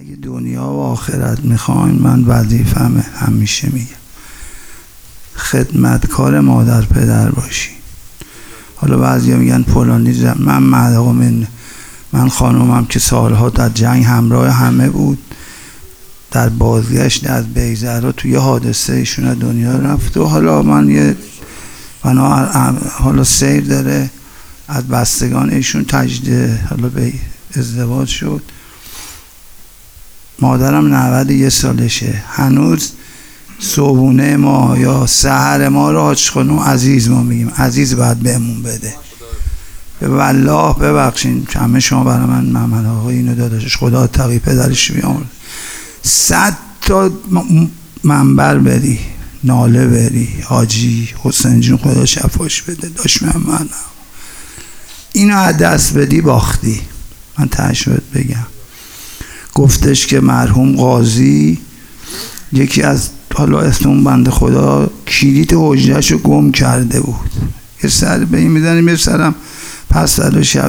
اگه دنیا و آخرت میخواین، من وظیفمه همیشه میگم خدمتکار مادر پدر باشین. حالا بعضیا میگن فلانی من خانومم که سالها در جنگ همراه همه بود، در بازگشت از بیزرا توی حادثه ایشون دنیا رفت و حالا سیر داره از بستگان ایشون تجدید حالا به ازدواج شد. مادرم 91 سالشه، هنوز صبحونه ما یا سحر ما رو حاج خانم عزیز ما میگیم، عزیز باید بهمون بده. به والله ببخشین همه شما برای من محمد آقا اینو داداشش خدا تقی پدرش بیامرد 100 تا منبر بری ناله بری حاجی حسین جون خدا شفاش بده داشت محمد اینو از دست بدی باختی. من تشویت بگم گفتش که مرحوم قاضی یکی از حالا اسم اون بنده خدا کلیت حجرش رو گم کرده بود. یه سر به این میزنیم یه سرم پس فردا شب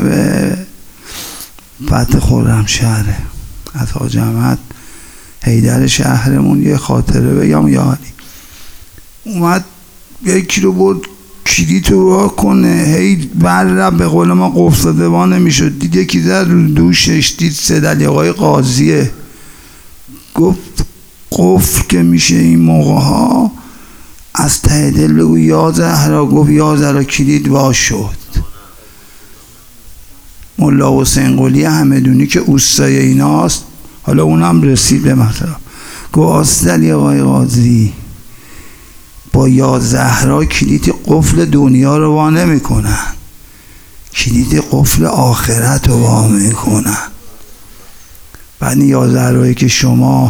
فتح خرمشهره از حاج احمد حیدر شهرمون یه خاطره بگم. یاری اومد یکی رو برد کلیت رو راه کنه هی بر به قول ما قفل زده نمیشد. دید یکی زد رو دوشش دید سید علی آقای قاضیه. گفت قفل که میشه این موقع ها از ته دل بگو یا زهرا. گفت یا زهرا کلید وا شد. ملا حسین قلی همدونی که اوستای ایناست حالا اونم رسید به مطلب. گفت آست علی آقای قاضی با یا زهرا کلید قفل دنیا رو وا نمی کنن، کلید قفل آخرت رو وا می کنن. بعد یا زهرایی که شما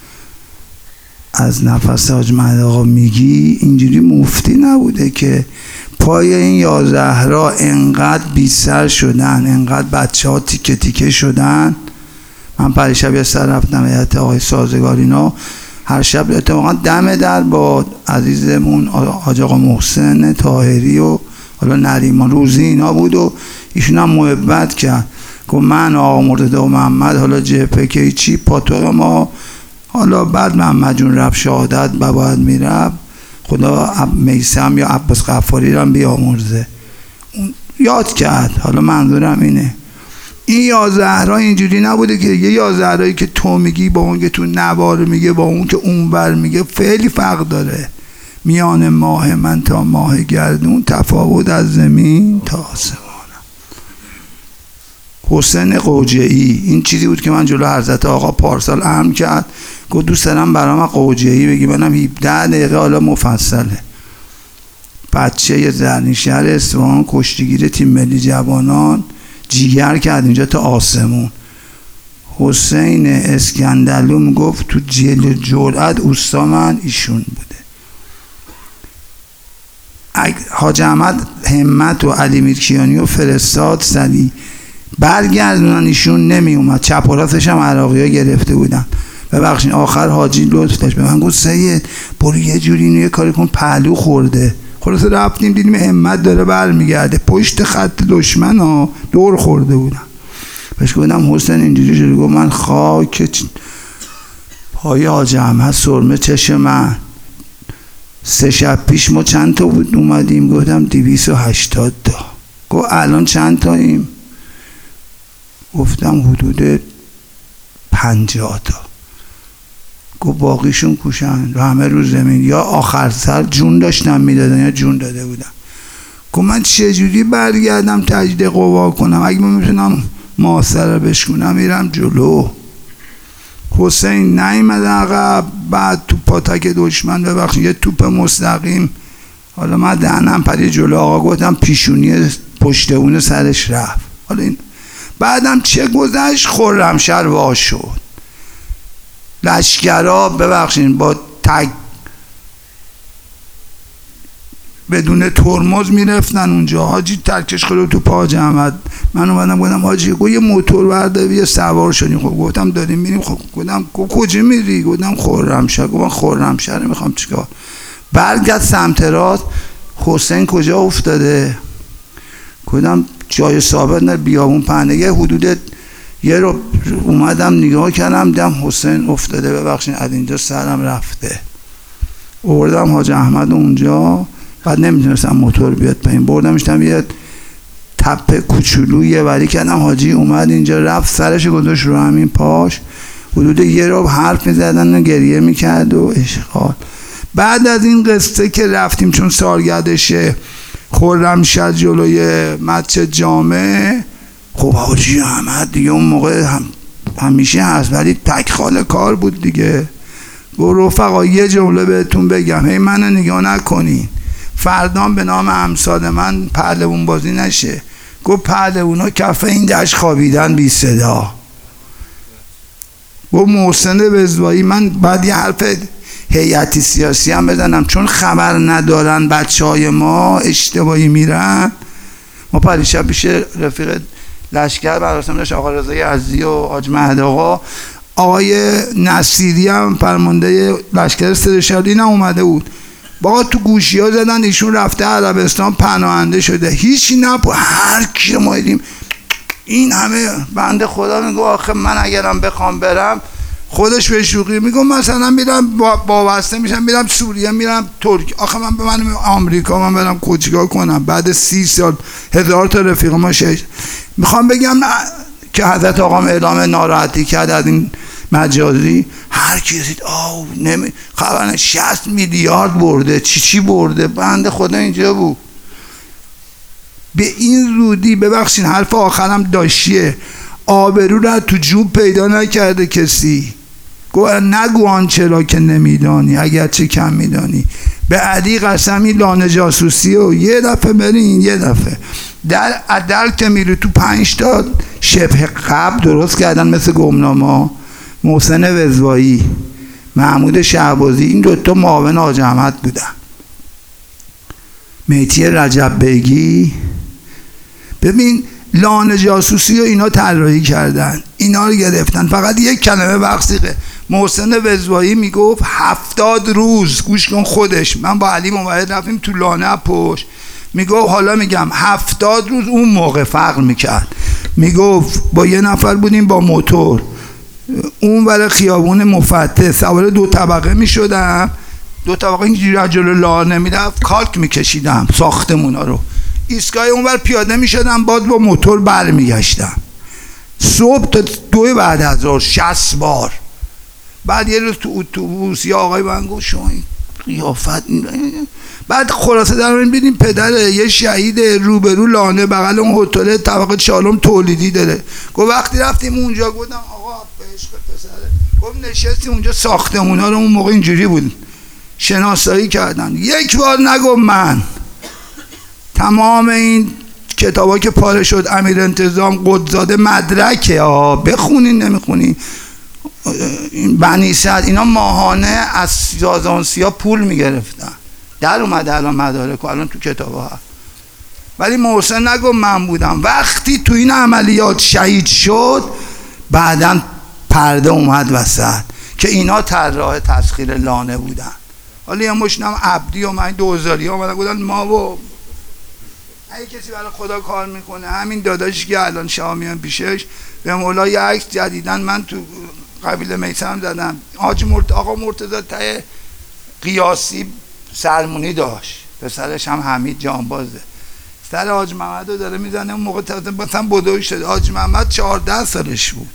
از نفس حاج مهدی آقا میگی اینجوری مفتی نبوده که پای این یا زهرا انقدر بی سر شدن، انقدر بچه ها تیکه تیکه شدن. من پریشب یه سر رفتم هیئت آقای سازگارینا، هر شب اتفاقا دم در با عزیزمون حاج آقا محسن طاهری و حالا نریمان روزی اینا بود و ایشون هم محبت کرد. گفت من آقا مرتضی و محمد حالا جبهه که چی پاتوق ما حالا بعد محمد جون رفت شهادت و باید میرفت خدا میسم یا عباس غفاری رو هم بیامرزه اون یاد کرد. حالا منظورم اینه این یا زهرا اینجوری نبوده که یه یا زهرایی که تو میگی با اون که تو نوار میگه با اون که اون بر میگه خیلی فرق داره. میان ماه من تا ماه گردون تفاوت از زمین تا آسمان. حسین قوجه‌ای این چیزی بود که من جلو حضرت آقا پارسال عمل کرد. گفت دوست دارم برام قوجه‌ای بگی. منم 17 دقیقه حالا مفصله. بچه زرنیشهر اصفهان کشتیگیر تیم ملی جوانان جیگر کرد اینجا تا آسمون. حسین اسکندلوم گفت تو جیل جرأت اوستا من ایشون بوده. حاج احمد همت و علی میرکیانی و فرستاد سری برگردونن ایشون نمی اومد. چپ و راستش هم عراقی ها گرفته بودن. ببخشید آخر حاجی لطف داشت به من گفت سید برو یه جوری اینو یه کاری کن پهلو خورده. خلاص رفتیم دیدیم همت داره برمیگرده پشت خط دشمن ها دور خورده بودن. بهش گفتم حسین اینجوری شده. گفت من خاک پای حاج احمد سرمه چش من. 3 شب پیش ما چند تا بود اومدیم. گفتم 280 تا. گفت الان چند تاییم؟ گفتم حدود 50 تا. گفت باقیشون کوشن و همه رو زمین یا آخر سر جون داشتن میدادن یا جون داده بودن. گفت من چجوری برگردم تجدید قوا کنم؟ اگه من میتونم محاصره بشکنم میرم جلو. حسین نیامد عقب. بعد تو پاتک دشمن ببخشید یه توپ مستقیم حالا من دهنم پری جلو آقا. گفتم پیشونی پشت اون سرش رفت. حالا این بعدم چه گذشت خرمشهر وا شد. لشکرها ببخشید با تگ بدون ترمز میرفتن اونجا. حاجی ترکش خورد تو پا احمد. من اومدم گفتم حاجی یه موتور بردار یه سوار شدیم. خب گفتم داریم میریم. خب گفتم کجا میری؟ گفتم خرمشهر. گفتم خرمشهر میخوام چیکار؟ برگشت سمت راست. حسین کجا افتاده؟ گفتم جای ثابت نه بیابون پهنه. یه حدود یه رو اومدم نگاه کردم دیدم حسین افتاده، ببخشید از اینجا سرم رفته. آوردم حاج احمد اونجا، بعد نمیتونستم موتور بیاد پایین، بردمش tam یه تپه کوچولویه ولی کردم. حاجی اومد اینجا، رفت سرش گذاشت رو همین پاش، حدود یه رو حرف میزدن و گریه میکرد و اشغال. بعد از این قصه که رفتیم، چون سالگردشه خرمشهر جلوی مسجد جامع، خب حاجی احمد دیگه اون موقع همیشه هست ولی تک خال کار بود دیگه. گفت رفقا یه جمله بهتون بگم، هی منو نگاه نکنین، فردام به نام امثال من پهلوون بازی نشه. گفت پهلوونا کف این دشت خوابیدن بی صدا. گفت محسن وزوایی، من بعد یه حرف هیئتی سیاسی هم بزنم، چون خبر ندارن بچه های ما اشتباهی میرن. ما پریشب پیش رفیق لشکر مراسم داشت، آقا رضای عزیزی و حاج مهد آقای نصیری هم فرمانده لشکر سرشادی نه اومده بود. با تو گوشی ها زدن ایشون رفته عربستان پناهنده شده، هیچی نپو. هر کی ما دیدیم این همه بنده خدا میگه آخه من اگرم بخوام برم، خودش به شوخی میگه مثلا میرم وابسته میشم، میرم سوریه، میرم ترک، آخه من به من آمریکا من برم کوچیکار کنم؟ بعد 30 سال 1000 تا رفیق ما میخوام بگم که حضرت آقام اعلام ناراحتی کرد از این مجازی. هر کسی خبرنه 60 میلیارد برده، چی برده، بنده خدا اینجا بود. به این رودی ببخشین حرف آخرم داشیه، آبرو را تو جوب پیدا نکرده کسی. نگو آنچه را که نمیدانی اگرچه کم میدانی. به علی قسمی لانه جاسوسی و یه دفعه برین، یه دفعه در که میری تو 5 تا شبه قبل درست کردن مثل گمناما. محسن وزوایی، محمود شعبازی، این دوتا معاون حاج احمد بودن. مهدی رجب بیگی، ببین لانه جاسوسی و اینا طراحی کردن، اینا رو گرفتن. فقط یک کلمه وقتیه. محسن وزوایی میگفت 70 روز، گوش کن خودش، من با علی موحد رفتیم تو لانه پشت، میگفت حالا میگم 70 روز اون موقع فقر میکرد. میگفت با یه نفر بودیم با موتور، اون ور خیابون مفتح سوار 2 طبقه میشدم، 2 طبقه اینجوری از جلو لانه میرفت، کالک میکشیدم ساختمونا رو، ایستگاه اونور پیاده میشدم، باز با موتور برمیگشتم صبح تا 2 بعد از ظهر 60 بار. بعد یه روز تو اتوبوس یا آقای من گفت شما این قیافت، بعد خلاصه در این بیدیم پدر یه شهید روبرو لانه بغل اون هتل طبقه 4 تولیدی داره. گفت وقتی رفتیم اونجا گفتم آقا به عشق پسره، گفت نشستیم اونجا ساختمونا رو اون موقع اینجوری بود شناسایی کردن. یک بار نگفت من. تمام این کتابا که پاره شد امیر انتظام قدزاده مدرکه بخونین نمیخونین، بنی سعد اینا ماهانه از سازانسیا پول میگرفتن، در اومده الان مدارک الان تو کتابا هست. ولی محسن نگو من بودم. وقتی تو این عملیات شهید شد بعداً پرده اومد وسط که اینا طراح تسخیر لانه بودن. حالا یه مشنم عبدی و من 2000 اومدن گفتن ما و اگه کسی برای خدا کار میکنه، همین داداشی که الان شما میان پیشش به مولا یه عکس جدیدن من تو قبیله میثم زدم، آقا مرتضی ته قیاسی سرمونی داشت، پسرش هم حمید جانبازه، سر حاج محمد رو داره میزنه. اون موقع مثلا بدوی شده، حاج محمد 14 سالش بود.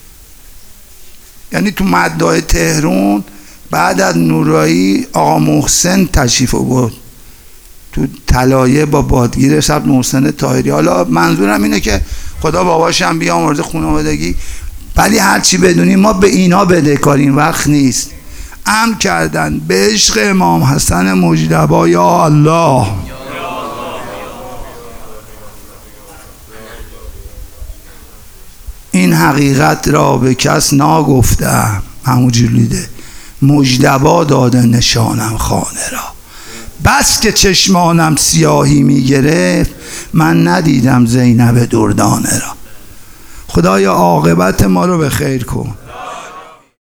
یعنی تو مدعای تهران بعد از نورایی آقا محسن تشریف آورد تو طلایه با بادگیر سبت محسن طاهری. حالا منظورم اینه که خدا باباشم بیامرزه خانوادگی، ولی هرچی بدونیم ما به اینا بدهکاریم، وقت نیست. امر کردن به عشق امام حسن مجتبی، یا الله. این حقیقت را به کس ناگفتم، همونجوریه مجتبی داده نشانم خانه را. بس که چشمانم سیاهی میگرفت من ندیدم زینب دردانه را. خدایا عاقبت ما رو به خیر کن.